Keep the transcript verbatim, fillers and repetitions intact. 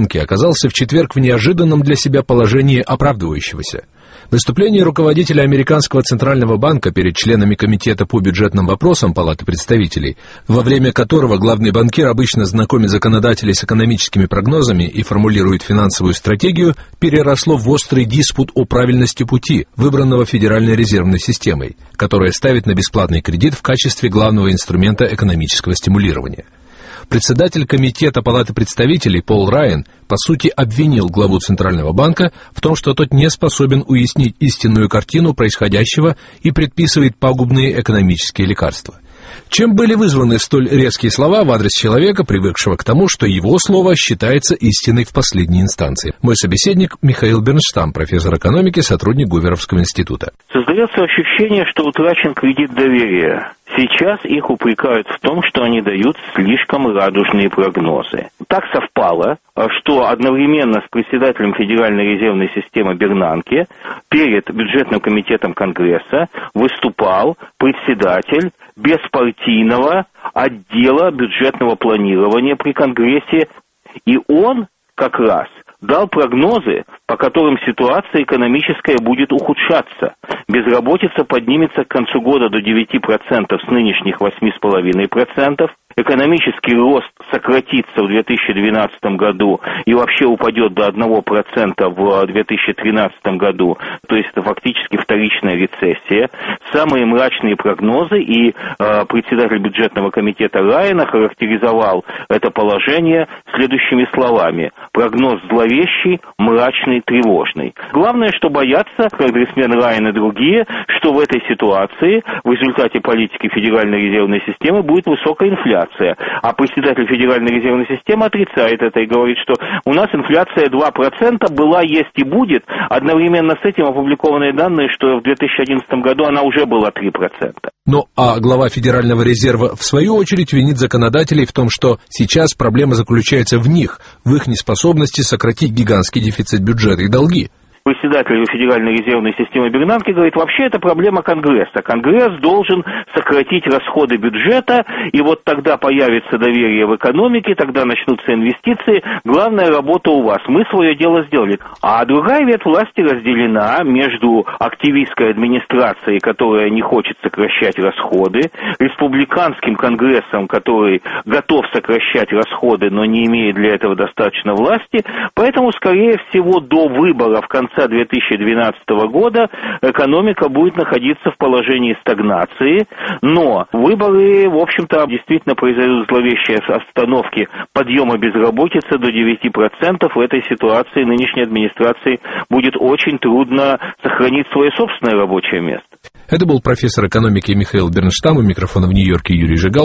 оказался в четверг в неожиданном для себя положении оправдывающегося. Выступление руководителя американского Центрального банка перед членами Комитета по бюджетным вопросам Палаты представителей, во время которого главный банкир обычно знакомит законодателей с экономическими прогнозами и формулирует финансовую стратегию, переросло в острый диспут о правильности пути, выбранного Федеральной резервной системой, которая ставит на бесплатный кредит в качестве главного инструмента экономического стимулирования. Председатель Комитета Палаты представителей Пол Райан, по сути, обвинил главу Центрального банка в том, что тот не способен уяснить истинную картину происходящего и предписывает пагубные экономические лекарства. Чем были вызваны столь резкие слова в адрес человека, привыкшего к тому, что его слово считается истиной в последней инстанции? Мой собеседник Михаил Бернштам, профессор экономики, сотрудник Гуверовского института. Создается ощущение, что утрачен кредит доверия. Сейчас их упрекают в том, что они дают слишком радужные прогнозы. Так совпало, что одновременно с председателем Федеральной резервной системы Бернанке перед бюджетным комитетом Конгресса выступал председатель беспартийного отдела бюджетного планирования при Конгрессе, и он как раз дал прогнозы, по которым ситуация экономическая будет ухудшаться. Безработица поднимется к концу года до девяти процентов с нынешних восьми целых пяти десятых процента. Экономический рост сократится в две тысячи двенадцатом году и вообще упадет до одного процента в две тысячи тринадцатом году. То есть это фактически вторичная рецессия. Самые мрачные прогнозы, и э, председатель бюджетного комитета Райана характеризовал это положение следующими словами. Прогноз зловещий, мрачный, тревожный. Главное, что боятся конгрессмен Райан и другие, что в этой ситуации в результате политики Федеральной резервной системы будет высокая инфляция. А председатель Федеральной резервной системы отрицает это и говорит, что у нас инфляция два процента была, есть и будет. Одновременно с этим опубликованные данные, что в две тысячи одиннадцатом году она уже была три процента. Ну, а глава Федерального резерва в свою очередь винит законодателей в том, что сейчас проблема заключается в них, в их неспособности сократить гигантский дефицит бюджета и долги. Председатель Федеральной резервной системы Бернанке говорит, вообще это проблема Конгресса. Конгресс должен сократить расходы бюджета, и вот тогда появится доверие в экономике, тогда начнутся инвестиции. Главная работа у вас. Мы свое дело сделали. А другая ветвь власти разделена между активистской администрацией, которая не хочет сокращать расходы, республиканским Конгрессом, который готов сокращать расходы, но не имеет для этого достаточно власти. Поэтому, скорее всего, до выборов в конце две тысячи двенадцатого года экономика будет находиться в положении стагнации, но выборы, в общем-то, действительно произойдут зловещие остановки подъема безработицы до девяти процентов. В этой ситуации нынешней администрации будет очень трудно сохранить свое собственное рабочее место. Это был профессор экономики Михаил Бернштам, у микрофона в Нью-Йорке Юрий Жигал.